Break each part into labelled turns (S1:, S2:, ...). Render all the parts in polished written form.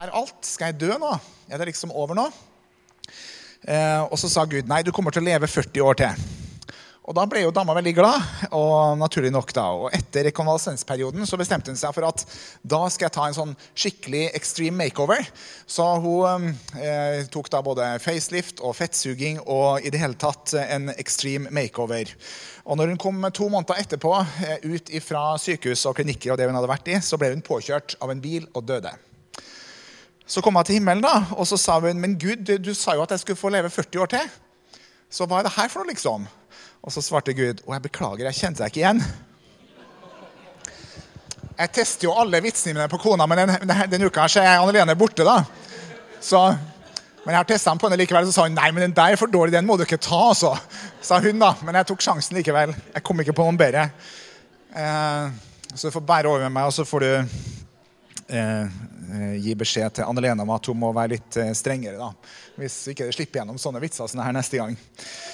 S1: alt? Skal jeg dø nå? Er det liksom over nå? Og så sa Gud, nei, du kommer til å leve 40 år til. Og da ble jo dama veldig glad, og naturlig nok da. Og etter rekonvalesensperioden så bestemte hun seg for at da skal jeg ta en sånn skikkelig extreme makeover. Så hun tok da både facelift og fettsuging og i det hele tatt en extreme makeover. Og når hun kom 2 måneder etterpå ut fra sykehus og klinikker og det hun hadde vært i, så ble hun påkjørt av en bil og døde. Så kom hun til himmelen da, og så sa hun, men Gud, du sa jo at jeg skulle få leve 40 år til. Så hva er det her for noe liksom? Og så svarte Gud, og jeg beklager, jeg kjente deg ikke igjen. Jeg tester jo alle vitsene mine på kona, men den uka her så er Anne-Lene borte da. Men jeg har testet den på henne likevel, så sa hun, nei, men den der er for dårlig, den må du ikke ta, altså. Sa hun da, men jeg tok sjansen likevel. Jeg kom ikke på noen bedre. Så du får bære over med meg, og så får du gi beskjed til Anne-Lene om at hun må være litt strengere da. Hvis ikke det slipper gjennom sånne vitser sånne her neste gang.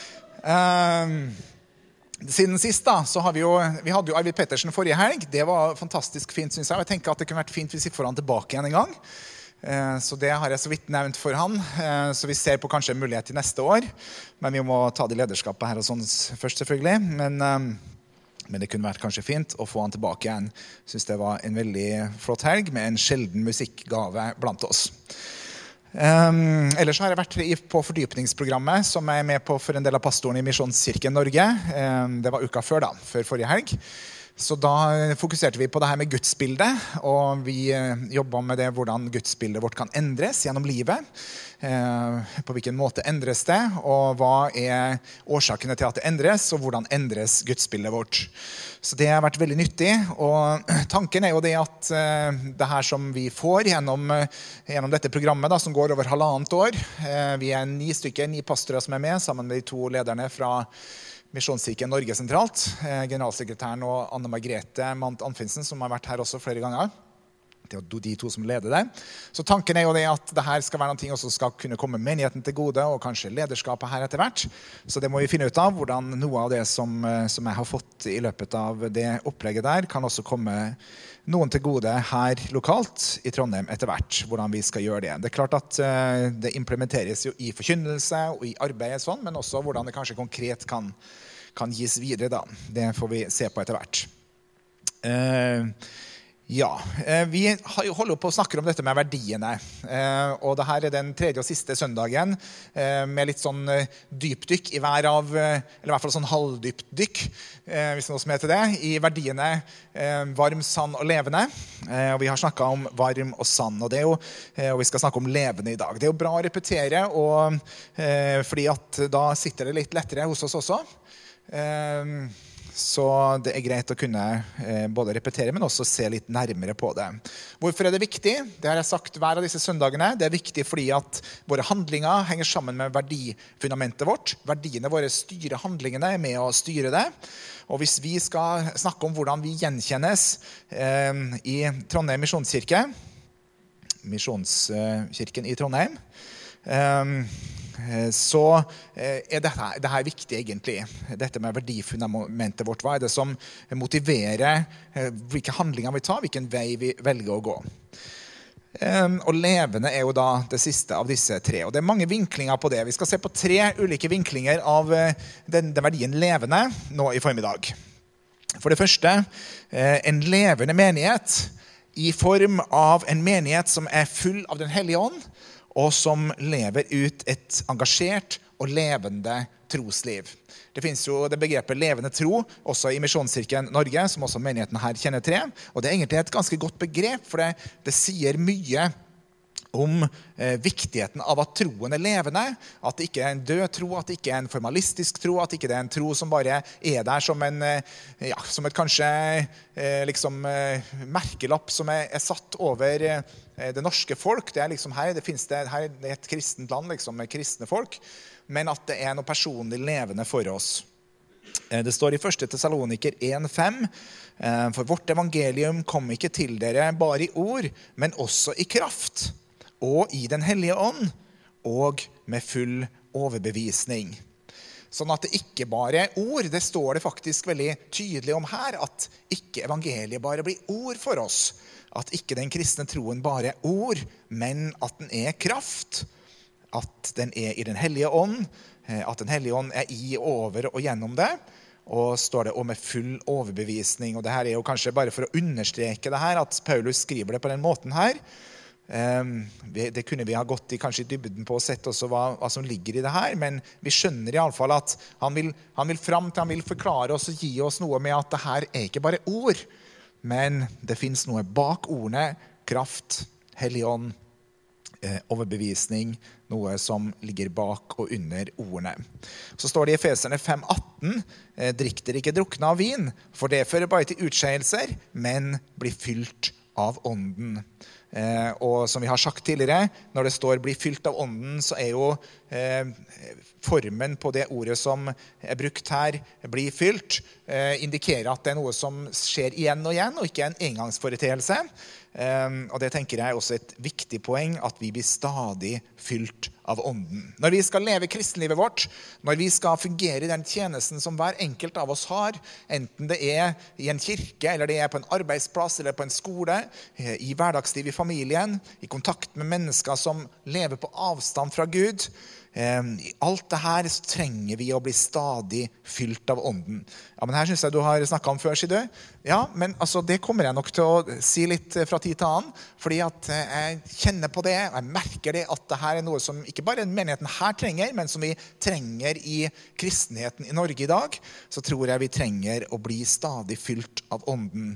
S1: Siden sist da, så har vi hadde jo Arvid Pettersen forrige helg. Det var fantastisk fint, synes jeg. Jeg tenker at det kunne vært fint hvis vi får han tilbake igjen en gang. Så det har jeg så vidt nevnt for han. Så vi ser på kanskje en mulighet til neste år. Men vi må ta det lederskapet her og sånn først selvfølgelig. Men det kunne vært kanskje fint å få han tilbake igjen. Jeg synes det var en veldig flott helg med en sjelden musikkgave blant oss. Ellers har jeg vært på fordypningsprogrammet som jeg er med på for en del av pastoren i Misjonskirken Norge. Det var uka før da, før forrige helg. Så da fokuserte vi på det her med gudsbildet, og vi jobbet med det hvordan gudsbildet vårt kan endres gjennom livet. På hvilken måte endres det, og hva er årsakene til at det endres, og hvordan endres gudsbildet vårt. Så det har vært veldig nyttig, og tanken er jo det at det her som vi får gjennom dette programmet da, som går over 1,5 år, vi er 9 pastorer som er med, sammen med de 2 lederne fra Misjonskirken Norge sentralt, generalsekretæren og Anne Margrethe Mandt-Anfinsen, som har vært her også flere ganger. Det er de 2 som leder det. Så tanken er jo det at det her skal være noe som skal kunne komme menigheten til gode, og kanskje lederskapet her etter hvert. Så det må vi finne ut av, hvordan noe av det som jeg har fått i løpet av det opplegget der, kan også komme noen til gode her lokalt i Trondheim etter hvert, hvordan vi skal gjøre det. Det er klart at det implementeres jo i forkynnelse og i arbeidet sånn, men også hvordan det kanskje konkret kan gis videre da. Det får vi se på etter hvert. Ja, vi holder på å snakke om dette med verdiene, og det her er den 3. og siste søndagen med litt sånn dypdykk i hver av, eller i hvert fall sånn halvdypdykk, hvis noe som heter det, i verdiene varm, sann og levende. Og vi har snakket om varm og sann, og vi skal snakke om levende i dag. Det er jo bra å repetere, fordi at da sitter det litt lettere hos oss også. Så det er greit å kunne både repetere, men også se litt nærmere på det. Hvorfor er det viktig? Det har jeg sagt hver av disse søndagene. Det er viktig fordi at våre handlinger henger sammen med verdifundamentet vårt. Verdiene våre styrer handlingene, er med å styre det. Og hvis vi skal snakke om hvordan vi gjenkjennes i Trondheim Misjonskirken i Trondheim, så er det her viktig egentlig. Dette med verdifundamentet vårt. Hva er det som motiverer hvilke handlinger vi tar, hvilken vei vi velger å gå? Og levende er jo da det siste av disse 3. Og det er mange vinklinger på det. Vi skal se på 3 ulike vinklinger av den verdien levende nå i formiddag. For det første, en levende menighet i form av en menighet som er full av den hellige ånd, og som lever ut et engasjert og levende trosliv. Det finnes jo det begrepet levende tro, også i Misjonskirken Norge, som også menigheten her kjenner til. Og det er egentlig et ganske godt begrep, for det sier mye om viktigheten av at troen er levende, at det ikke er en død tro, at det ikke er en formalistisk tro, at det ikke er en tro som bare er der som som et kanskje merkelapp som er satt over det norske folk. Det er liksom her det er et kristent land med kristne folk, men at det er noe personlig levende for oss. Det står i 1. Tessaloniker 1,5: For vårt evangelium kom ikke til dere bare i ord, men også i kraft, og i den hellige ånd, og med full overbevisning. Sånn at det ikke bare er ord. Det står det faktisk veldig tydelig om her, at ikke evangeliet bare blir ord for oss. At ikke den kristne troen bare er ord, men at den er kraft. At den er i den hellige ånd. At den hellige ånd er i, over og gjennom det. Og står det om med full overbevisning. Og det her er jo kanskje bare for å understreke det her, at Paulus skriver det på den måten her. Det kunne vi ha gått i kanskje i dybden på og sett også hva som ligger i det her, men vi skjønner i alle fall at han vil frem til, han vil forklare oss og gi oss noe med at det her er ikke bare ord, men det finnes noe bak ordene, kraft, hellig ånd, overbevisning, noe som ligger bak og under ordene. Så står det i Efeserne 5:18, drikk dere ikke drukne av vin, for det fører bare til utskeielser, men blir fylt av ånden. Og som vi har sagt tidligere, når det står bli fylt av ånden, så er jo formen på det ordet som er brukt her, bli fylt, indikerer at det er noe som skjer igjen og igjen, og ikke en engangsforeteelse. Og det tenker jeg er også et viktig poeng, at vi blir stadig fylt av ånden. Når vi skal leve kristenlivet vårt, når vi skal fungere i den tjenesten som hver enkelt av oss har, enten det er i en kirke, eller det er på en arbeidsplass, eller på en skole, i hverdagsliv i familien, i kontakt med mennesker som lever på avstand fra Gud, i alt det her så trenger vi å bli stadig fylt av ånden. Ja, men her synes jeg du har snakket om før, sier du. Ja, men altså, det kommer jeg nok til å si litt fra tid til annen, fordi at jeg kjenner på det, jeg merker det at det her er noe som ikke bare menigheten her trenger, men som vi trenger i kristenheten i Norge i dag, så tror jeg vi trenger å bli stadig fylt av ånden.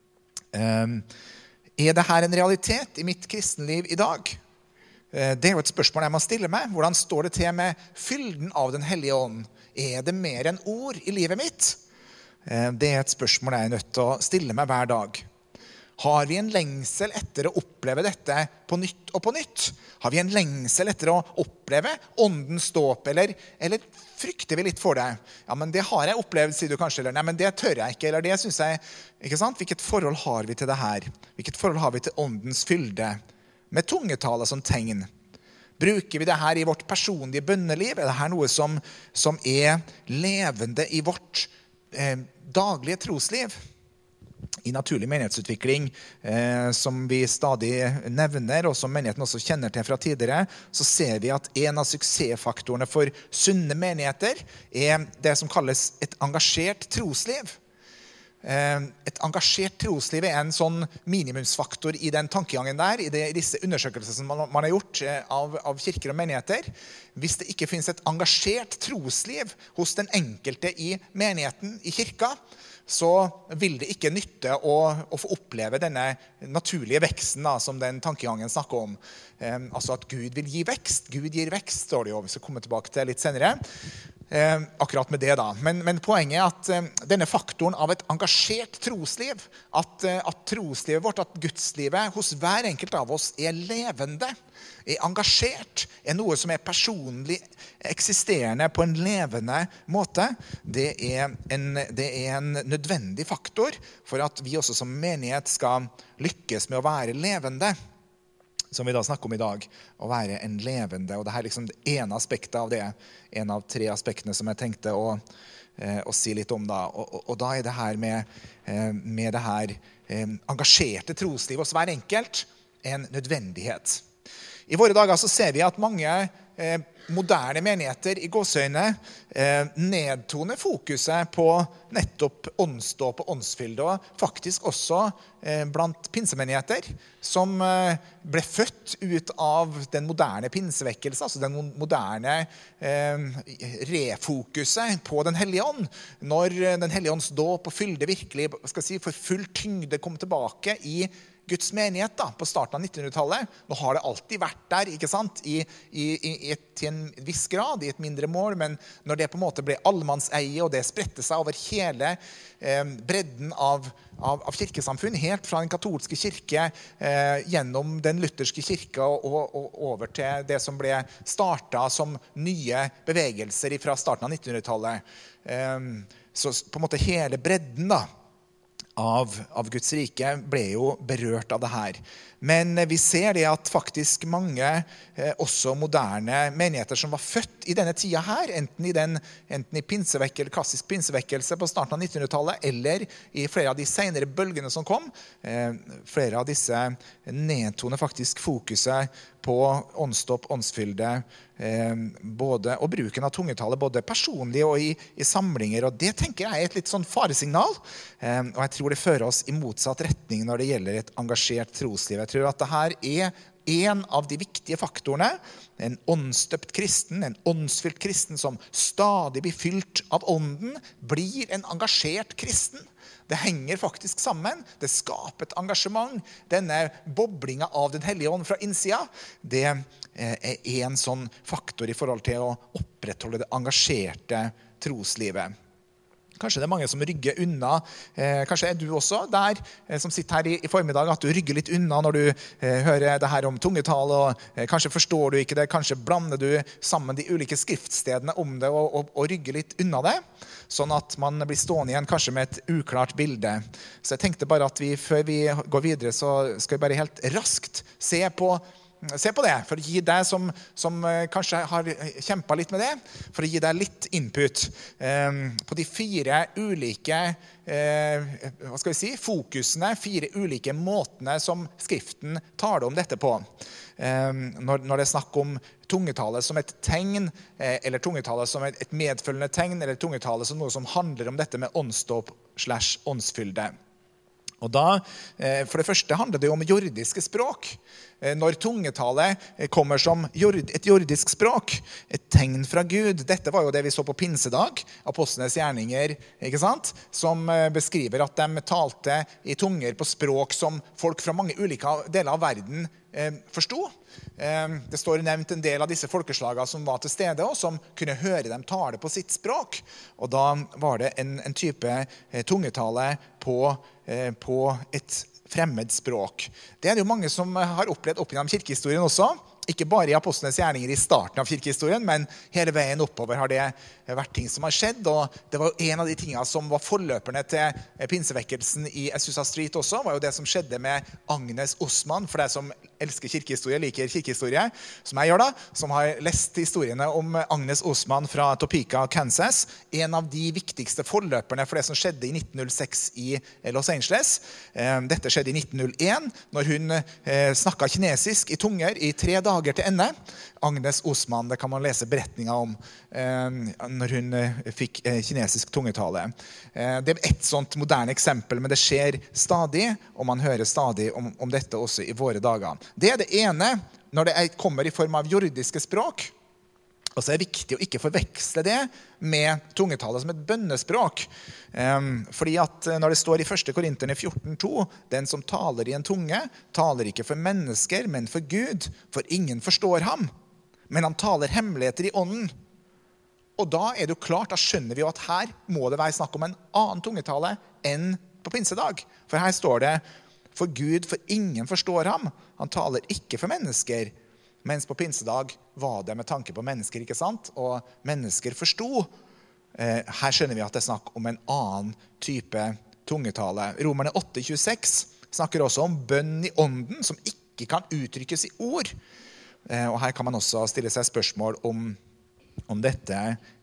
S1: Er det her en realitet i mitt kristenliv i dag? Det er jo et spørsmål jeg må stille meg. Hvordan står det til med fylden av den hellige ånd? Er det mer enn ord i livet mitt? Det er et spørsmål jeg er nødt til å stille meg hver dag. Har vi en lengsel etter å oppleve dette på nytt og på nytt? Har vi en lengsel etter å oppleve åndens dåp, eller frykter vi litt for det? Ja, men det har jeg opplevd, sier du kanskje, eller nei, men det tør jeg ikke, eller det synes jeg, ikke sant? Hvilket forhold har vi til det her? Hvilket forhold har vi til åndens fylde? Med tungetale som tegn. Bruker vi det her i vårt personlige bønneliv? Er det her noe som er levende i vårt daglige trosliv? I naturlig menighetsutvikling, som vi stadig nevner, og som menigheten også kjenner til fra tidligere, så ser vi at en av suksessfaktorene for sunne menigheter er det som kalles et engasjert trosliv. Et engasjert trosliv er en sånn minimumsfaktor i den tankegangen der, i disse undersøkelsene som man har gjort av kirker og menigheter. Hvis det ikke finnes et engasjert trosliv hos den enkelte i menigheten, i kirka, så vil det ikke nytte å få oppleve denne naturlige veksten da, som den tankegangen snakker om. Altså at Gud vil gi vekst. Gud gir vekst, står det jo. Vi skal komme tilbake til litt senere. Akkurat med det da. Men poenget er at denne faktoren av et engasjert trosliv, at troslivet vårt, at gudslivet hos hver enkelt av oss er levende, er engasjert, er noe som er personlig eksisterende på en levende måte, det er en nødvendig faktor for at vi også som menighet skal lykkes med å være levende, som vi da snakker om i dag, å være en levende. Og det her er liksom det ene aspektet av det, en av 3 aspektene som jeg tenkte å si litt om da. Og da er det her med det her engasjerte trosliv hos hver enkelt en nødvendighet. I våre dager så ser vi at mange moderne menigheter i gåseøyne nedtoner fokuset på nettopp åndsdåp og åndsfylde, og faktisk også blant pinsemenigheter som ble født ut av den moderne pinsevekkelse, altså den moderne refokuset på den hellige ånd, når den hellige ånds dåp og fylde virkelig for full tyngde kom tilbake i Guds menighet da, på starten av 1900-tallet. Nå har det alltid vært der, ikke sant? Til en viss grad, i et mindre mål, men når det på en måte ble allemannseie, og det spredte seg over hele bredden av kirkesamfunn, helt fra den katolske kirke, gjennom den lutherske kirke, og over til det som ble startet som nye bevegelser fra starten av 1900-tallet. Så på en måte hele bredden da, av Guds rike ble jo berørt av det her. Men vi ser det at faktisk mange, også moderne menigheter som var født i denne tida her, enten i klassisk pinsevekkelse på starten av 1900-tallet, eller i flere av de senere bølgene som kom, flere av disse nedtoner faktisk fokuset på åndsdåp, åndsfylde, og bruken av tungetale, både personlig og i samlinger. Og det tenker jeg et litt sånn faresignal. Og jeg tror det fører oss i motsatt retning når det gjelder et engasjert trosliv. Jeg tror at det her en av de viktige faktorene. En åndsdøpt kristen, en åndsfylt kristen som stadig blir fylt av ånden, blir en engasjert kristen. Det henger faktisk sammen. Det skaper et engasjement. Denne boblingen av den hellige ånd fra innsida, det en sånn faktor i forhold til å opprettholde det engasjerte troslivet. Kanskje det mange som rygger unna. Kanskje du også der, som sitter her i formiddag, at du rygger litt unna når du hører det her om tungetale, og kanskje forstår du ikke det, kanskje blander du sammen de ulike skriftstedene om det, og rygger litt unna det, sånn at man blir stående igjen kanskje med et uklart bilde. Så jeg tenkte bare at før vi går videre, så skal vi bare helt raskt se på det, for å gi deg som kanskje har kjempet litt med det, for å gi deg litt input på de 4 ulike fokusene, 4 ulike måtene som skriften taler om dette på. Når det er snakk om tungetale som et tegn, eller tungetale som et medfølgende tegn, eller tungetale som noe som handler om dette med åndsdåp / åndsfylde. Og da, for det første handler det om jordiske språk. Når tungetale kommer som et jordisk språk, et tegn fra Gud. Dette var jo det vi så på pinsedag, apostlenes gjerninger, ikke sant? Som beskriver at de talte i tunger på språk som folk fra mange ulike deler av verden forstod. Det står nevnt en del av disse folkeslagene som var til stede, og som kunne høre dem tale på sitt språk. Og da var det en type tungetale på et fremmed språk. Det er det jo mange som har opplevd opp gjennom kirkehistorien også. Ikke bare i apostlenes gjerninger i starten av kirkehistorien, men hele veien oppover har det vært ting som har skjedd. Og det var jo en av de tingene som var forløperne til pinsevekkelsen i Azusa Street også, var jo det som skjedde med Agnes Osman, for deg som elsker kirkehistorie, liker kirkehistorie, som jeg gjør da, som har lest historiene om Agnes Osman fra Topeka, Kansas. En av de viktigste forløperne for det som skjedde i 1906 i Los Angeles. Dette skjedde i 1901, når hun snakket kinesisk i tunger i 3 dager til ende. Agnes Osman, det kan man lese beretninger om når hun fikk kinesisk tungetale. Det er et sånt moderne eksempel, men det skjer stadig, og man hører stadig om dette også i våre dager. Det er det ene når det kommer i form av jordiske språk. Og så er det viktig å ikke forveksle det med tungetale som et bønnespråk. Fordi at når det står i 1. Korinterne 14:2, den som taler i en tunge, taler ikke for mennesker, men for Gud, for ingen forstår ham. Men han taler hemmeligheter i ånden. Og da er det jo klart, da skjønner vi jo at her må det være snakk om en annen tungetale enn på pinsedag. For her står det, for Gud, for ingen forstår ham. Han taler ikke for mennesker, mens på pinsedag var det med tanke på mennesker, ikke sant? Og mennesker forsto. Her skjønner vi at det er snakk om en annen type tungetale. Romerne 8:26 snakker også om bønn i ånden, som ikke kan uttrykkes i ord. Og her kan man også stille seg spørsmål om dette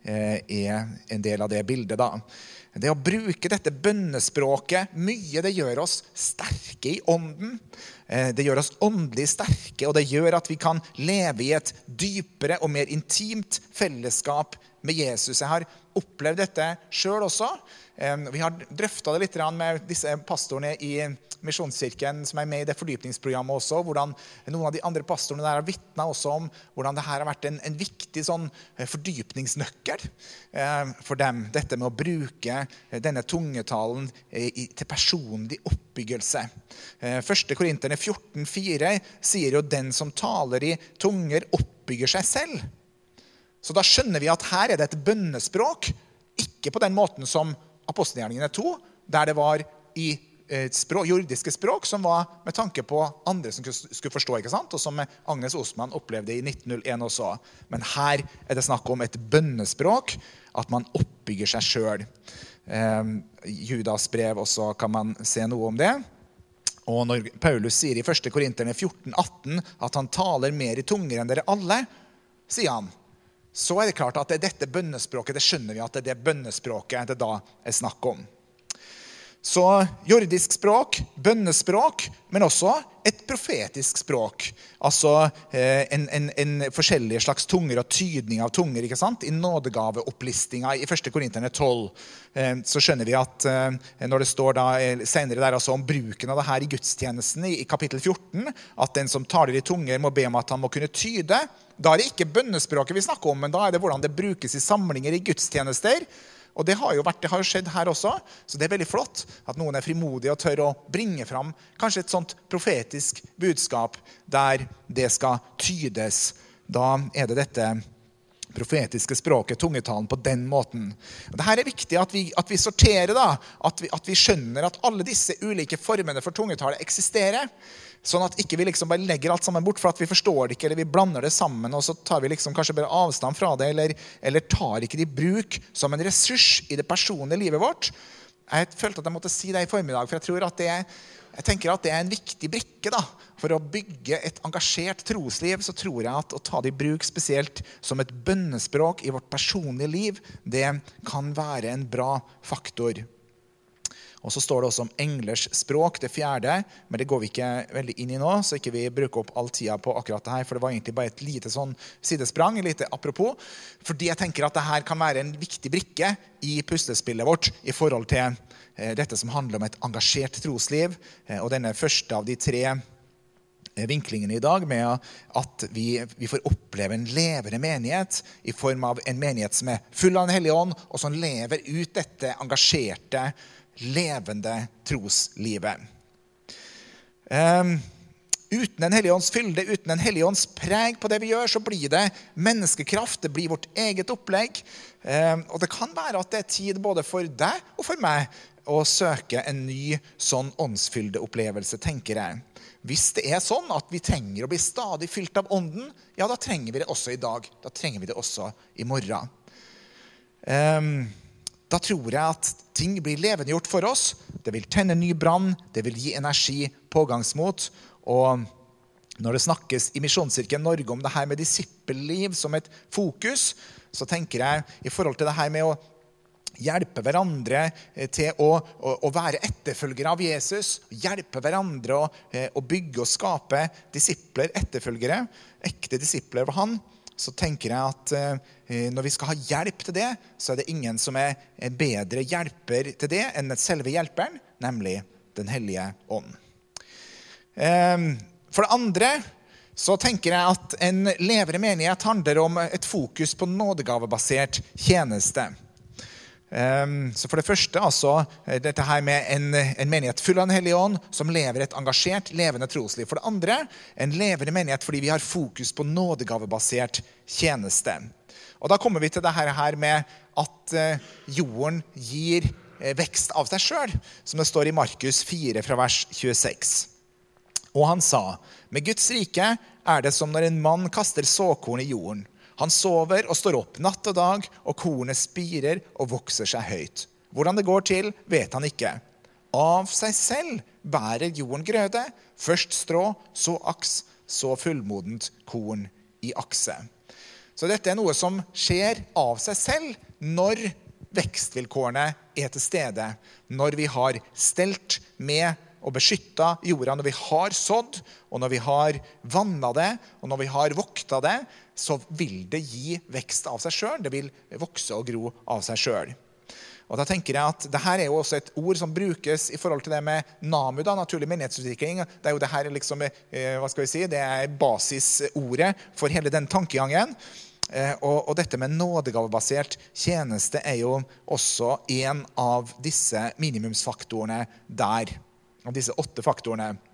S1: er en del av det bildet da. Det å bruke dette bønnespråket mye, det gjør oss sterke i ånden. Det gjør oss åndelig sterke, og det gjør at vi kan leve i et dypere og mer intimt fellesskap med Jesus. Jeg har opplevd dette selv også. Vi har drøftet det litt med disse pastorene i Misjonskirken som er med i det fordypningsprogrammet også, hvordan noen av de andre pastorene der har vittnet også om hvordan det her har vært en viktig sånn fordypningsnøkkel for dem, dette med å bruke denne tungetalen til personlig oppbyggelse. 1. Korinterne 14:4 sier jo den som taler i tunger oppbygger seg selv. Så da skjønner vi at her er det et bønnespråk, ikke på den måten som apostelgjerningene 2, der det var i jordiske språk som var med tanke på andre som skulle forstå, ikke sant? Og som Agnes Osman opplevde i 1901 også. Men her er det snakk om et bønnespråk, at man oppbygger seg selv. Judas brev også kan man se noe om det. Og når Paulus sier i 1. Korinterne 14:18 at han taler mer i tunger enn dere alle, sier han, så det klart at det dette bønnespråket, det skjønner vi at det bønnespråket det da snakk om. Så jordisk språk, bønnespråk, men også et profetisk språk. Altså en forskjellige slags tunger og tydning av tunger, ikke sant? I nådegaveopplistinga i 1. Korinterne 12, så skjønner vi at når det står da senere der altså om bruken av det her i gudstjenesten i kapittel 14, at den som taler i tunger må be om at han må kunne tyde. Da det ikke bønnespråket vi snakker om, men da det hvordan det brukes i samlinger i gudstjenester. Og det har jo skjedd her også, så det veldig flott at noen frimodige og tør å bringe fram kanskje et sånt profetisk budskap der det skal tydes. Da det dette profetiske språket, tungetalen på den måten. Og det her viktig at vi sorterer da, at vi skjønner at alle disse ulike formene for tungetale eksisterer, sånn at ikke vi liksom bare legger alt sammen bort for at vi forstår det ikke, eller vi blander det sammen, og så tar vi liksom kanskje bare avstand fra det, eller tar ikke det i bruk som en ressurs i det personlige livet vårt. Jeg følte at jeg måtte si det i formiddag, for jeg tenker at det en viktig brikke da, for å bygge et engasjert trosliv, så tror jeg at å ta det i bruk spesielt som et bønnespråk i vårt personlige liv, det kan være en bra faktor. Og så står det også om englers språk, det 4., men det går vi ikke veldig inn i nå, så ikke vi bruker opp all tida på akkurat det her, for det var egentlig bare et lite sånn sidesprang, et lite apropos, fordi jeg tenker at det her kan være en viktig brikke i puslespillet vårt i forhold til dette som handler om et engasjert trosliv, og denne første av de 3 vinklingene i dag med at vi får oppleve en levende menighet i form av en menighet som full av Den hellige ånd, og som lever ut dette engasjerte levende troslivet. Uten Den hellige ånds fylde, uten Den hellige ånds preg på det vi gjør, så blir det menneskekraft, det blir vårt eget opplegg. Og det kan være at det tid både for deg og for meg å søke en ny sånn åndsfylde opplevelse, tenker jeg. Hvis det sånn at vi trenger å bli stadig fylt av ånden, ja, da trenger vi det også i dag. Da trenger vi det også i morgen. Da tror jeg at ting blir levendegjort for oss. Det vil tenne ny brann, det vil gi energi, pågangsmot. Og når det snakkes i Misjonskirken Norge om det her med disippelliv som et fokus, så tenker jeg i forhold til det her med å hjelpe hverandre til å være etterfølgere av Jesus, hjelpe hverandre å bygge og skape disipler, etterfølgere, ekte disipler av han, så tenker jeg at når vi skal ha hjelp til det, så det ingen som en bedre hjelper til det enn selve hjelperen, nemlig Den hellige ånd. For det andre så tenker jeg at en levende menighet handler om et fokus på nådegavebasert tjeneste. Så for det første, altså, dette her med en menighet full av Den hellige ånd, som lever et engasjert, levende trosliv. For det andre, en levende menighet fordi vi har fokus på nådegavebasert tjeneste. Og da kommer vi til det her med at jorden gir vekst av seg selv, som det står i Markus 4 fra vers 26. Og han sa, med Guds rike det som når en mann kaster såkorn i jorden. Han sover og står opp natt og dag, og kornet spirer og vokser seg høyt. Hvordan det går til, vet han ikke. Av seg selv bærer jorden grøde, først strå, så aks, så fullmodent korn i akse. Så dette noe som skjer av seg selv når vekstvilkårene til stede, når vi har stelt med og beskyttet jorda, når vi har sådd, og når vi har vannet det, og når vi har voktet det, så vil det gi vekst av seg selv. Det vil vokse og gro av seg selv. Og da tenker jeg at dette jo også et ord som brukes i forhold til det med NAMU, da, naturlig menighetsutvikling. Det jo det her liksom, hva skal vi si, det basisordet for hele den tankegangen. Og dette med nådegavebasert tjeneste jo også en av disse minimumsfaktorene der. Av disse 8 faktorene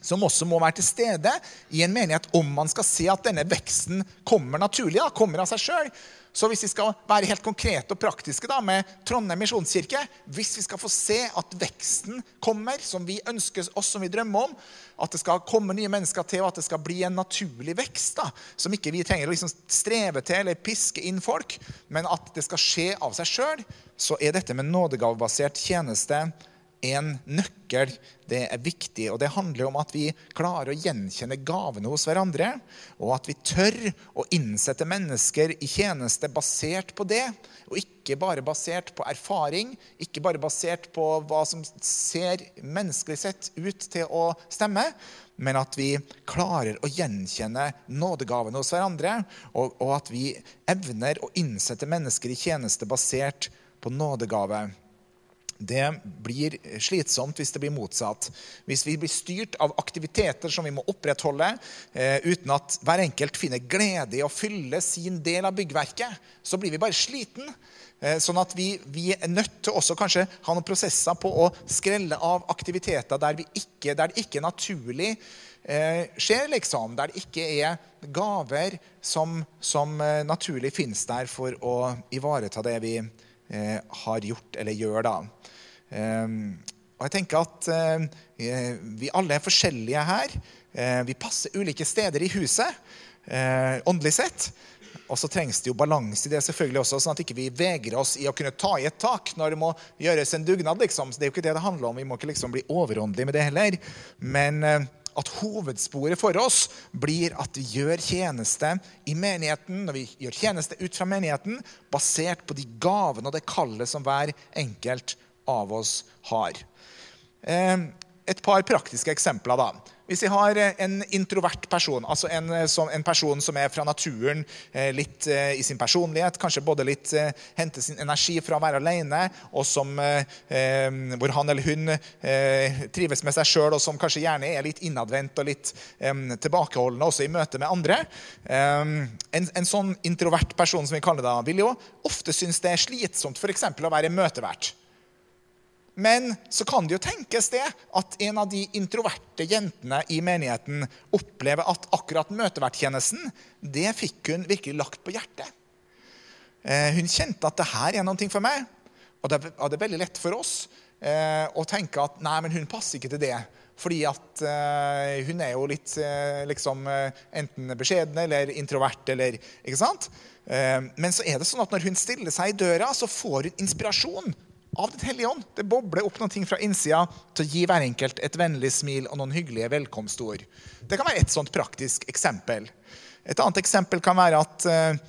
S1: som også må være til stede i en menighet om man skal se at denne veksten kommer naturlig, kommer av seg selv. Så hvis vi skal være helt konkrete og praktiske med Trondheim Misjonskirke, hvis vi skal få se at veksten kommer, som vi ønsker oss, som vi drømmer om, at det skal komme nye mennesker til, og at det skal bli en naturlig vekst, som ikke vi trenger å liksom streve til eller piske inn folk, men at det skal skje av seg selv, så er dette med nådegavebasert tjeneste en nøkkel. Det er viktig, og det handler om at vi klarer å gjenkjenne gavene hos hverandre, og at vi tør å innsette mennesker i tjeneste basert på det, og ikke bare basert på erfaring, ikke bare basert på hva som ser menneskelig sett ut til å stemme, men at vi klarer å gjenkjenne nådegavene hos hverandre, og at vi evner å innsette mennesker i tjeneste basert på nådegave. Det blir slitsomt hvis det blir motsatt. Hvis vi blir styrt av aktiviteter som vi må opprettholde, uten at hver enkelt finner glede i å fylle sin del av byggverket, så blir vi bare sliten. Sånn at vi er nødt til også kanskje ha noen prosesser på å skrelle av aktiviteter der det ikke naturlig skjer, liksom. Der det ikke er gaver som naturlig finnes der for å ivareta det vi har gjort eller gjør da. Og jeg tenker at vi alle er forskjellige her. Vi passer ulike steder i huset, åndelig sett. Og så trengs det jo balanse i det selvfølgelig også, sånn at ikke vi vegrer oss i å kunne ta i et tak når det må gjøres en dugnad, liksom. Så det er jo ikke det det handler om. Vi må ikke liksom bli overåndelige med det heller. Men at hovedsporet for oss blir at vi gjør tjeneste i menigheten, når vi gjør tjeneste ut fra menigheten, basert på de gavene og det kallet som hver enkelt av oss har. Et par praktiske eksempler da. Hvis vi har en introvert person, altså en person som er fra naturen, litt i sin personlighet, kanskje både litt henter sin energi fra å være alene, og hvor han eller hun trives med seg selv, og som kanskje gjerne er litt innadvendt og litt tilbakeholdende også i møte med andre. En sånn introvert person som vi kaller det, vil jo ofte synes det er slitsomt for eksempel å være møtevert. Men så kan det jo tenkes det at en av de introverte jentene i menigheten opplever at akkurat møteverttjenesten, det fikk hun virkelig lagt på hjertet. Hun kjente at det her er noe for meg, og det er veldig lett for oss å tenke at nei, men hun passer ikke til det, fordi at hun er jo litt liksom enten beskjeden eller introvert, eller, ikke sant? Men så er det sånn at når hun stiller seg i døra, så får hun inspirasjon av Den hellige ånd. Det bobler opp noen ting fra innsida til å gi hver enkelt et vennlig smil og noen hyggelige velkomstord. Det kan være et sånt praktisk eksempel. Et annet eksempel kan være at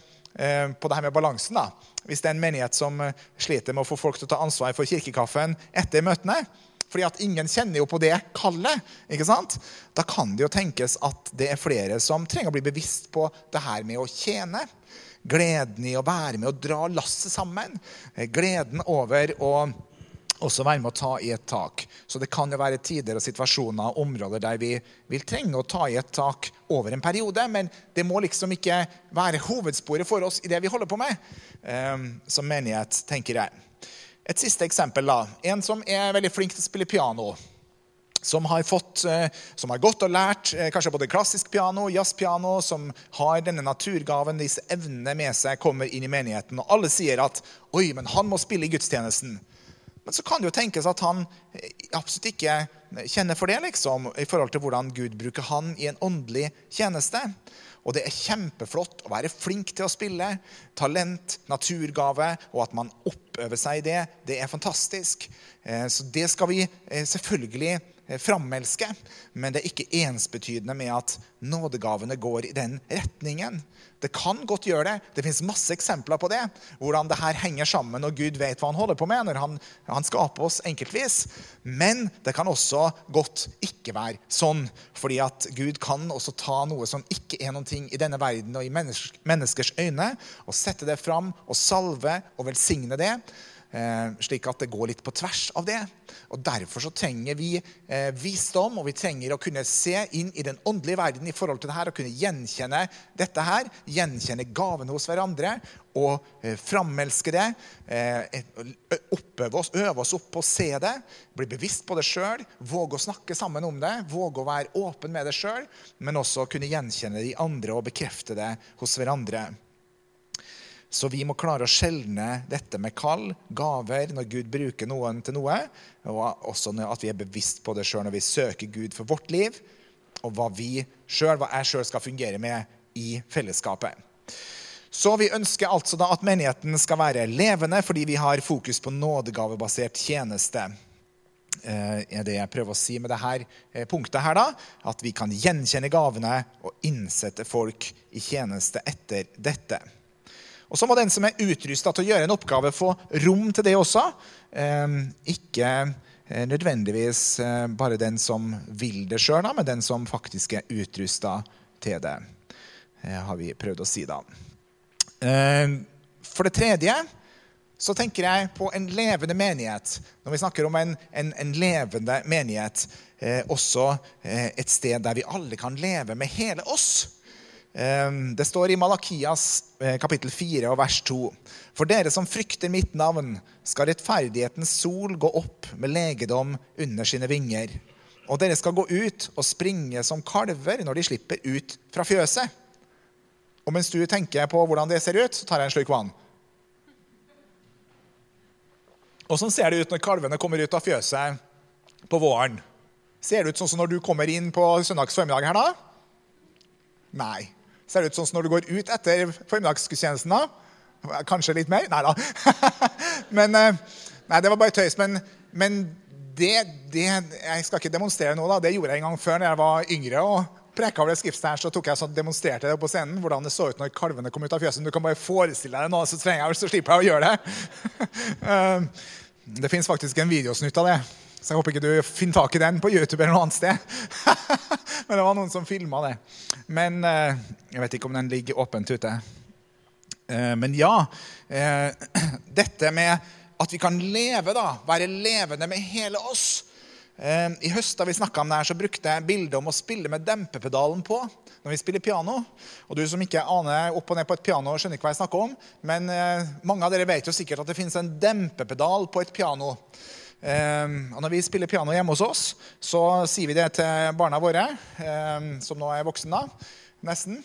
S1: på det her med balansen da. Hvis det er en menighet som sliter med å få folk til å ta ansvar for kirkekaffen etter møtene, fordi at ingen kjenner jo på det kallet, ikke sant? Da kan det jo tenkes at det er flere som trenger å bli bevisst på det her med å tjene, gleden i å være med og dra lasset sammen, gleden over å også være med å ta i et tak. Så det kan jo være tider og situasjoner og områder der vi vil trenge å ta i et tak over en periode, men det må liksom ikke være hovedsporet for oss i det vi holder på med, som menighet, tenker jeg. Et siste eksempel da. En som er veldig flink til å spille piano, som har gått og lært kanskje både klassisk piano, jazzpiano, som har denne naturgaven, disse evnene med seg, kommer inn i menigheten, og alle sier at, oi, men han må spille i gudstjenesten. Men så kan det jo tenkes at han absolutt ikke kjenner for det, liksom, i forhold til hvordan Gud bruker han i en åndelig tjeneste. Og det er kjempeflott å være flink til å spille, talent, naturgave, og at man oppøver seg i det, det er fantastisk. Så det skal vi selvfølgelig framelske, men det er ikke ensbetydende med at nådegavene går i den retningen. Det kan godt gjøre det. Det finnes masse eksempler på det, hvordan det her henger sammen, og Gud vet hva han holder på med når han skaper oss enkeltvis. Men det kan også godt ikke være sånn, fordi at Gud kan også ta noe som ikke er noen ting i denne verden og i menneskers øyne, og sette det fram, og salve og velsigne det, slik at det går litt på tvers av det. Og derfor så trenger vi visdom, og vi trenger å kunne se inn i den åndelige verden i forhold til det her, og kunne gjenkjenne dette her, gjenkjenne gaven hos hverandre, og framelske det, øve oss opp på å se det, bli bevisst på det selv, våge å snakke sammen om det, våge å være åpen med det selv, men også kunne gjenkjenne de andre og bekrefte det hos hverandre. Så vi må klare å skjelne dette med kall, gaver, når Gud bruker noen til noe, og også at vi bevisst på det selv når vi søker Gud for vårt liv, og hva jeg selv skal fungere med i fellesskapet. Så vi ønsker altså da at menigheten skal være levende, fordi vi har fokus på nådegavebasert tjeneste. Det jeg prøver å si med dette punktet her da, at vi kan gjenkjenne gavene og innsette folk i tjeneste etter dette. Og så må den som utrustet til å gjøre en oppgave få rom til det også. Ikke nødvendigvis bare den som vil det selv, men den som faktisk utrustet til det. Har vi prøvd å si da. For det tredje, så tenker jeg på en levende menighet. Når vi snakker om en levende menighet, også et sted der vi alle kan leve med hele oss. Det står i Malakias kapittel 4 og vers 2. For dere som frykter mitt navn, skal rettferdighetens sol gå opp med legedom under sine vinger. Og dere skal gå ut og springe som kalver når de slipper ut fra fjøset. Og mens du tenker på hvordan det ser ut, så tar jeg en slurk vann. Og sånn ser det ut når kalvene kommer ut av fjøset på våren. Ser det ut sånn som når du kommer inn på søndags formiddag her da? Nei. Ser det ut sånn som når du går ut etter formiddagsgudstjenesten da? Kanskje litt mer? Neida. Men det var bare tøys. Men jeg skal ikke demonstrere nå da. Det gjorde jeg en gang før når jeg var yngre og preket over det skriftet her, så tok jeg sånn, demonstrerte det på scenen, hvordan det så ut når kalvene kom ut av fjøsen. Du kan bare forestille deg det nå, så slipper jeg å gjøre det. Det finnes faktisk en videosnutt av det. Så jeg håper ikke du finner tak i den på YouTube eller noe annet sted. Men det var noen som filmet det. Men jeg vet ikke om den ligger åpent ute. Men ja, dette med at vi kan leve da, være levende med hele oss. I høst da vi snakket om det her, så brukte jeg bildet om å spille med dempepedalen på når vi spiller piano. Og du som ikke aner opp og ned på et piano skjønner ikke hva jeg snakker om. Men mange av dere vet jo sikkert at det finnes en dempepedal på et piano. Og når vi spiller piano hjemme hos oss, så sier vi det til barna våre, som nå voksen da, nesten.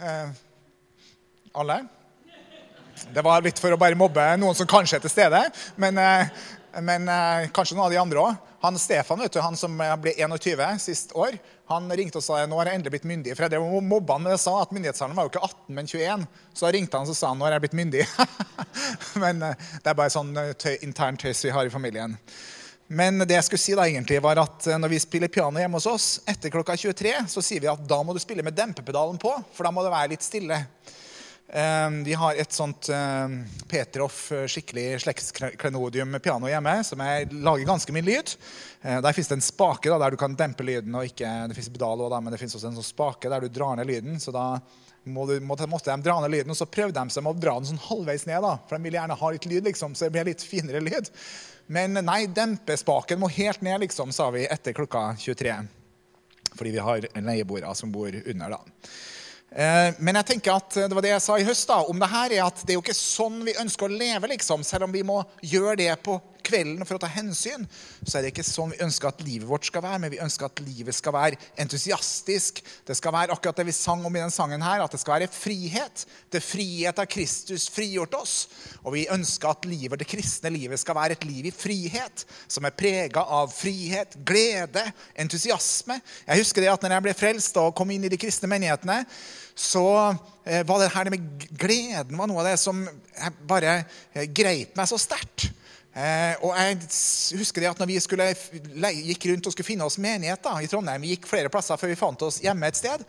S1: Alle. Det var litt for å bare mobbe noen som kanskje til stede, men kanskje noen av de andre også. Han Stefan, vet du, han som ble 21 sist år, han ringte og sa, nå har jeg endelig blitt myndig. For jeg mobbet han, men jeg sa at myndighetsalderen var jo ikke 18, men 21. Så da ringte han og sa, nå har jeg blitt myndig. Men det er bare sånn intern tøys vi har i familien. Men det jeg skulle si da egentlig var at når vi spiller piano hjemme hos oss, etter klokka 23, så sier vi at da må du spille med dempepedalen på, for da må det være litt stille. Vi har et sånt Petroff skikkelig slektsklenodium piano hjemme som lager ganske mye lyd. Der finnes det en spake da, der du kan dempe lyden, og ikke, det finnes pedal også da, men det finnes også en sånn spake der du drar ned lyden, så da måtte de dra ned lyden, og så prøvde de seg med å dra den sånn halvveis ned da, for de vil gjerne ha litt lyd liksom, så det blir litt finere lyd. Men nei, dempespaken må helt ned liksom, sa vi etter klokka 23, fordi vi har en leieboere som bor under da. Men jeg tenker at det var det jeg sa i høst da, om det her at det er jo ikke sånn vi ønsker å leve liksom, selv om vi må gjøre det på kvelden for å ta hensyn, så er det ikke sånn vi ønsker at livet vårt skal være, men vi ønsker at livet skal være entusiastisk. Det skal være akkurat det vi sang om i den sangen her, at det skal være frihet. Det frihet av Kristus frigjort oss, og vi ønsker at livet, det kristne livet skal være et liv i frihet, som preget av frihet, glede, entusiasme. Jeg husker det at når jeg ble frelst og kom inn i de kristne menighetene, så var det her med gleden var noe av det som bare grep meg så sterkt. Og jeg husker det at når vi gikk rundt og skulle finne oss menighet da, i Trondheim, vi gikk flere plasser før vi fant oss hjemme et sted,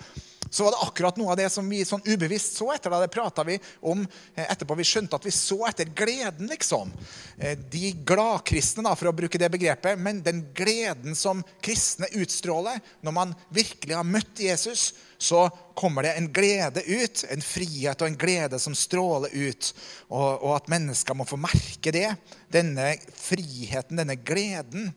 S1: så var det akkurat noe av det som vi sånn ubevisst så etter. Da det pratet vi om etterpå. Vi skjønte at vi så etter gleden, liksom. De gladkristne, da, for å bruke det begrepet, men den gleden som kristne utstråler, når man virkelig har møtt Jesus, så kommer det en glede ut, en frihet og en glede som stråler ut, og at mennesker må få merke det, denne friheten, denne gleden.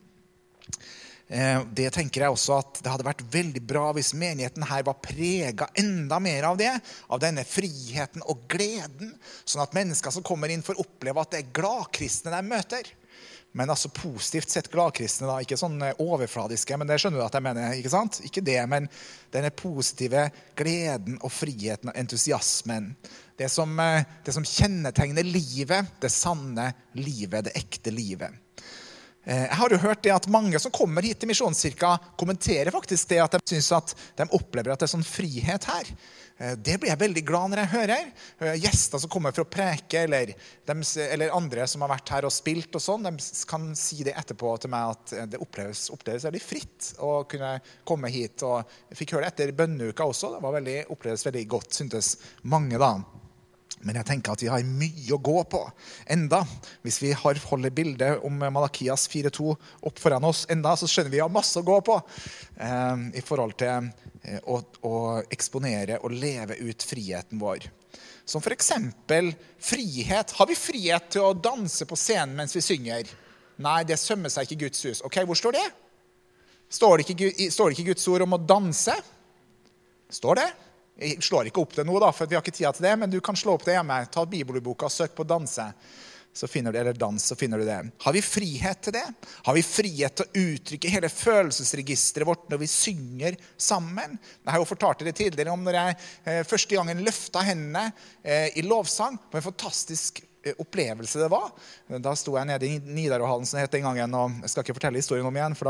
S1: Det tenker jeg også at det hadde vært veldig bra hvis menigheten her var preget enda mer av det, av denne friheten og gleden, sånn at mennesker som kommer inn får oppleve at det er gladkristne de møter. Men altså positivt sett gladkristne da, ikke sånn overfladiske, men det skjønner du at jeg mener, ikke sant? Ikke det, men denne positive gleden og friheten og entusiasmen. Det som kjennetegner livet, det sanne livet, det ekte livet. Jeg har jo hørt det at mange som kommer hit til Misjonskirka kommenterer faktisk det at de synes at de opplever at det er sånn frihet her. Det blir jeg veldig glad når jeg hører. Gjester som kommer for å preke, eller andre som har vært her og spilt og sånn, de kan si det etterpå til meg at det oppleves veldig fritt å kunne komme hit. Og jeg fikk høre det etter bønneuka også, det oppleves veldig godt, syntes mange da. Men jeg tenker at vi har mye å gå på enda. Hvis vi holder bildet om Malakias 4:2 opp foran oss enda, så skjønner vi har masse å gå på i forhold til å eksponere og leve ut friheten vår. Som for eksempel frihet. Har vi frihet til å danse på scenen mens vi synger? Nei, det sømmer seg ikke i Guds hus. Ok, hvor står det? Står det ikke i Guds ord om å danse? Står det? Jeg slår ikke opp det nå da, for vi har ikke tid til det, men du kan slå opp det hjemme. Ta bibelboka og søk på danse, så finner du, eller dans, så finner du det. Har vi frihet til det? Har vi frihet til å uttrykke hele følelsesregisteret vårt når vi synger sammen? Jeg har jo fortalt det tidligere om når jeg første gangen løftet hendene i lovsang, på en fantastisk opplevelse det var. Da sto jeg nede i Nidarøhallen, som det het den gangen, og jeg skal ikke fortelle historien om igjen, for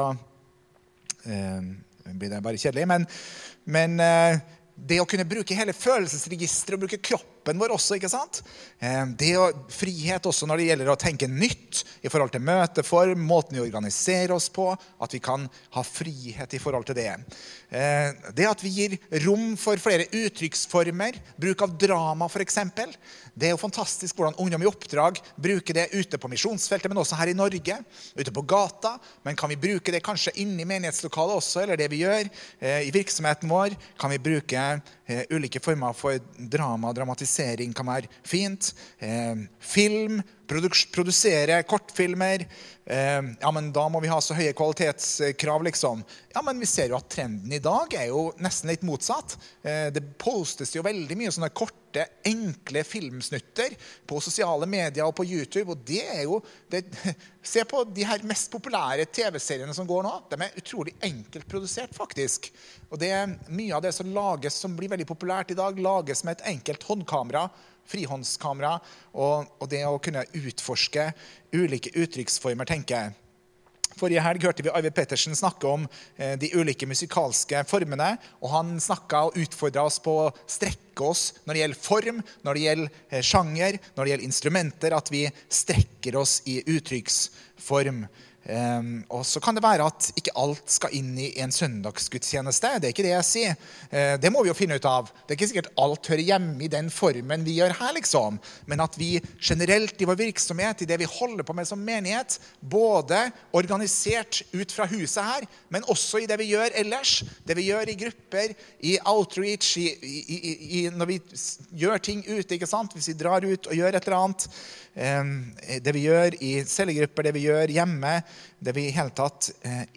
S1: da blir det bare kjedelig, men det å kunne bruke hele følelsesregisteret og bruke kroppen vår også, ikke sant? Det er frihet også når det gjelder å tenke nytt i forhold til møteform, måten vi organiserer oss på, at vi kan ha frihet i forhold til det. Det at vi gir rom for flere uttrykksformer, bruk av drama for eksempel. Det er jo fantastisk hvordan ungdom i oppdrag bruker det ute på misjonsfeltet, men også her i Norge, ute på gata. Men kan vi bruke det kanskje inne i menighetslokalet også, eller det vi gjør i virksomheten vår? Kan vi bruke ulike former for drama, dramatisering kan være fint. Film, produsere kortfilmer. Ja, men da må vi ha så høye kvalitetskrav, liksom. Ja, men vi ser jo at trenden i dag er jo nesten litt motsatt. Det postes jo veldig mye sånne korte, enkle filmsnutter på sosiale medier og på YouTube, og det er jo se på de her mest populære TV-seriene som går nå. De er utrolig enkelt produsert, faktisk. Og det er mye av det som lages, som blir veldig populært i dag, lages med et enkelt håndkamera, frihåndskamera, og det å kunne utforske ulike uttrykksformer, tenker jeg. Forrige helg hørte vi Arvid Pettersen snakke om de ulike musikalske formene, og han snakket og utfordret oss på å strekke oss når det gjelder form, når det gjelder sjanger, når det gjelder instrumenter, at vi strekker oss i uttrykksform. Og så kan det være at ikke alt skal inn i en søndagsgudstjeneste. Det er ikke det jeg sier. Det må vi jo finne ut av. Det er ikke sikkert alt hører hjemme i den formen vi gjør her, liksom. Men at vi generelt i vår virksomhet, i det vi holder på med som menighet, både organisert ut fra huset her, men også i det vi gjør ellers, det vi gjør i grupper, i outreach, når vi gjør ting ute, ikke sant? Hvis vi drar ut og gjør et eller annet, det vi gjør i cellegrupper, det vi gjør hjemme, det vi i hele tatt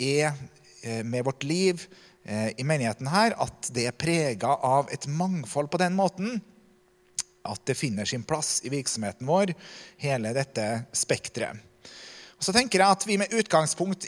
S1: er med vårt liv i menigheten her, at det er preget av et mangfold på den måten, at det finner sin plass i virksomheten vår, hele dette spektret. Og så tenker jeg at vi med utgangspunkt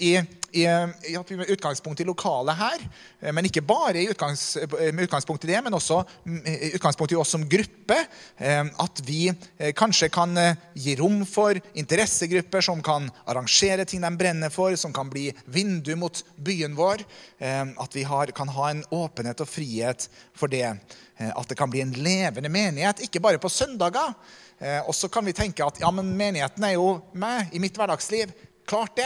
S1: i lokalet her, men ikke bare med utgangspunkt i det, men også utgangspunkt i oss som gruppe, at vi kanskje kan gi rom for interessegrupper som kan arrangere ting de brenner for, som kan bli vindu mot byen vår, at vi kan ha en åpenhet og frihet for det, at det kan bli en levende menighet, ikke bare på søndager. Og så kan vi tenke at ja, men menigheten er jo med i mitt hverdagsliv. Klart det.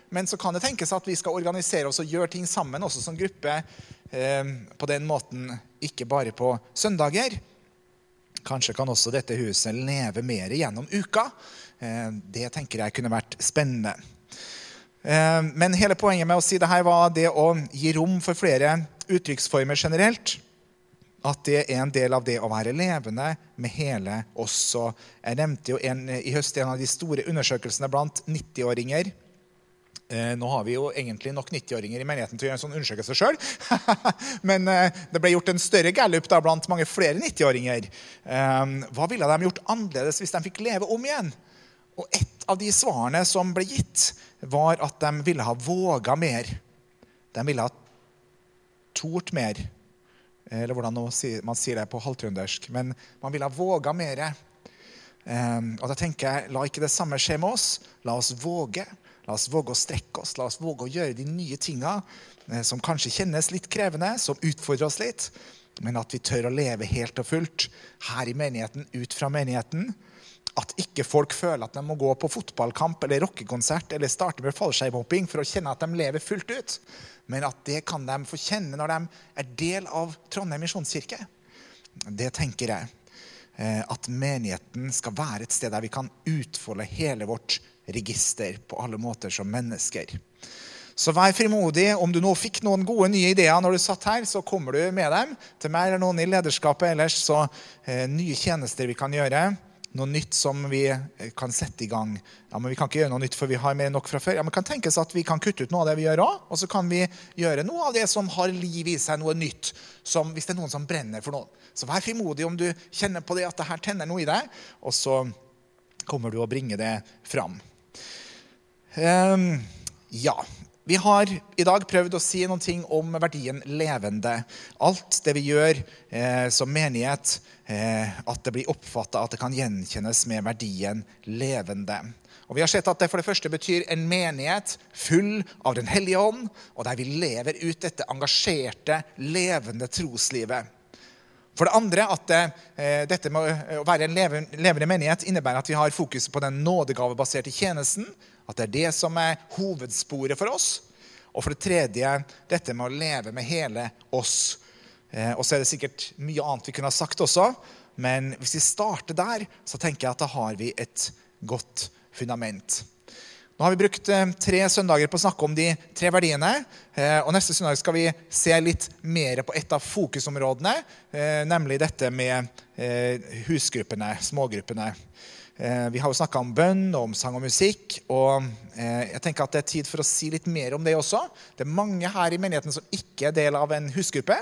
S1: men så kan det tenkes at vi skal organisere oss og gjøre ting sammen, også som gruppe, på den måten, ikke bare på søndager. Kanskje kan også dette huset leve mer gjennom uka. Det tenker jeg kunne vært spennende. Men hele poenget med å si det her var det å gi rom for flere uttrykksformer generelt. At det en del av det å være levende med hele oss. Og jeg nevnte jo i høst en av de store undersøkelsene blant 90-åringer. Nå har vi jo egentlig nok 90-åringer i menigheten til å gjøre en sånn undersøkelse selv. Men det ble gjort en større gallup da blant mange flere 90-åringer. Hva ville de gjort annerledes hvis de fikk leve om igjen? Og et av de svarene som ble gitt var at de ville ha våget mer. De ville ha tort mer. Eller hvordan man sier det på halvtrøndersk. Men man ville ha våget mer. Og da tenker jeg, la ikke det samme skje med oss. La oss våge. La oss våge å strekke oss. La oss våge å gjøre de nye tingene som kanskje kjennes litt krevende, som utfordrer oss litt. Men at vi tør å leve helt og fullt her i menigheten, ut fra menigheten. At ikke folk føler at de må gå på fotballkamp eller rockekonsert eller starte med fallskjermhopping for å kjenne at de lever fullt ut. Men at det kan de få kjenne når de er del av Trondheim Misjonskirke. Det tenker jeg. At menigheten skal være et sted der vi kan utfolde hele vårt register på alle måter som mennesker. Så vær frimodig. Om du nå fikk noen gode nye ideer når du satt her, så kommer du med dem til meg eller noen i lederskapet ellers. Så nye tjenester vi kan gjøre. Noe nytt som vi kan sette i gang. Ja, men vi kan ikke gjøre noe nytt for vi har mer nok fra før. Ja, men kan tenkes at vi kan kutte ut noe av det vi gjør også, og så kan vi gjøre noe av det som har liv i seg, noe nytt, som hvis det er noen som brenner for noe. Så vær frimodig om du kjenner på det at det her tenner noe i deg, og så kommer du å bringe det fram. Ja, vi har i dag prøvd å si noen ting om verdien levende. Alt det vi gjør som menighet, at det blir oppfattet, at det kan gjenkjennes med verdien levende. Og vi har sett at det for det første betyr en menighet full av den hellige ånd, og der vi lever ut dette engasjerte, levende troslivet. For det andre at dette med å være en levende menighet innebærer at vi har fokus på den nådegavebaserte tjenesten, at det er det som er hovedsporet for oss. Og for det tredje, dette med å leve med hele oss. Og så er det sikkert mye annet vi kunne ha sagt også, men hvis vi starter der, så tenker jeg at da har vi et godt fundament. Nå har vi brukt 3 søndager på å snakke om de 3 verdiene, og neste søndag skal vi se litt mer på et av fokusområdene, nemlig dette med husgruppene, smågruppene. Vi har jo snakket om bønn og om sang og musikk, og jeg tenker at det er tid for å si litt mer om det også. Det er mange her i menigheten som ikke er del av en husgruppe.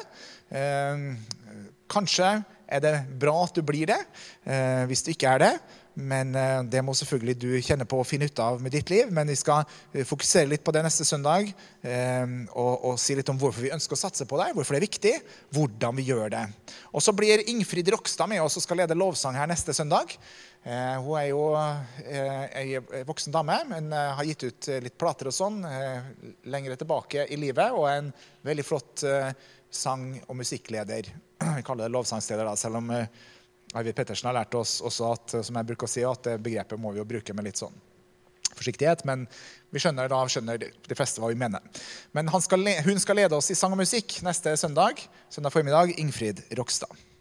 S1: Kanskje er det bra at du blir det, hvis du ikke er det. Men det må selvfølgelig du kjenne på å finne ut av med ditt liv. Men vi skal fokusere litt på det neste søndag, og si litt om hvorfor vi ønsker å satse på det, hvorfor det er viktig, hvordan vi gjør det. Og så blir Ingfrid Rokstad med oss og skal lede lovsang her neste søndag. Hun er jo en voksen dame, men har gitt ut litt plater og sånn lengre tilbake i livet, og er en veldig flott sang- og musikkleder. Vi kaller det lovsangsleder da, selv om Arvid Pettersen har lært oss også at, som jeg bruker å si, at det begrepet må vi jo bruke med litt sånn forsiktighet, men vi skjønner de fleste hva vi mener. Men hun skal lede oss i sang og musikk neste søndag formiddag, Ingfrid Rokstad.